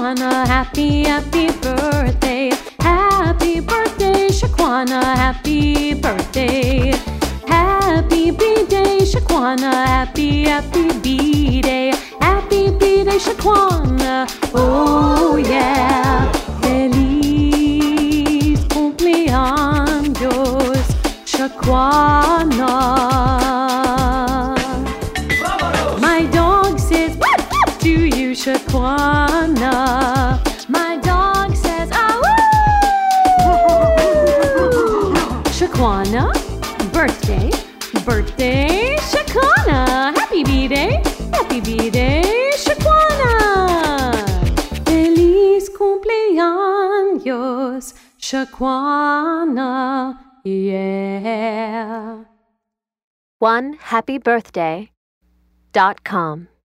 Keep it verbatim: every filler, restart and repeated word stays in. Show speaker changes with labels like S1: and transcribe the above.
S1: Shaquana, happy, happy birthday. Happy birthday, Shaquana, happy birthday. Happy B-Day, Shaquana, happy, happy B-Day. Happy B-Day, Shaquana, oh yeah. Feliz cumpleaños, Shaquana. My dog says, what to you, Shaquana? My dog says, ah, woo! Shaquana, birthday, birthday, Shaquana. Happy B-Day, happy B-Day, Shaquana. Feliz cumpleaños, Shaquana, yeah.
S2: one happy birthday dot com